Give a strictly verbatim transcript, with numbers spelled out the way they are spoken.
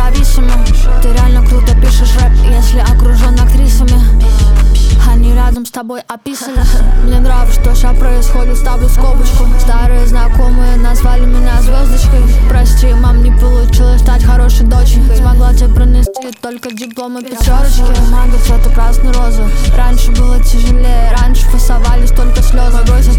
независимо. Ты реально круто пишешь рэп, если окружен актрисами. Они рядом с тобой описались. Мне нравится, что сейчас происходит, ставлю скобочку. Старые знакомые назвали меня звездочкой. Прости, мам, не получилось стать хорошей доченькой. Смогла тебе пронести только дипломы пятерочки. Манго цвета красной розы. Раньше было тяжелее, раньше фасовались только слезы. Мой гость